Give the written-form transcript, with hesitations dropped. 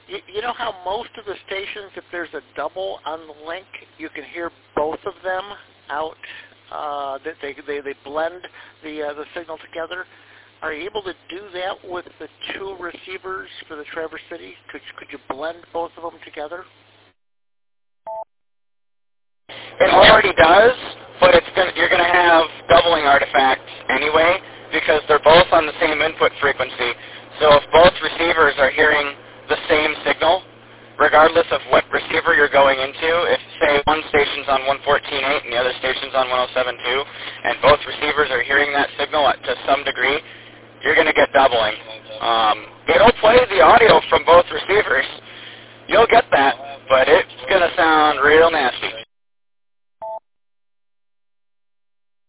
You know how most of the stations, if there's a double on the link, you can hear both of them out. That they blend the signal together. Are you able to do that with the two receivers for the Traverse City? Could you blend both of them together? It already does, but you're going to have doubling artifacts anyway because they're both on the same input frequency. So if both receivers are hearing the same signal, regardless of what receiver you're going into, if, say, one station's on 114.8 and the other station's on 107.2, and both receivers are hearing that signal,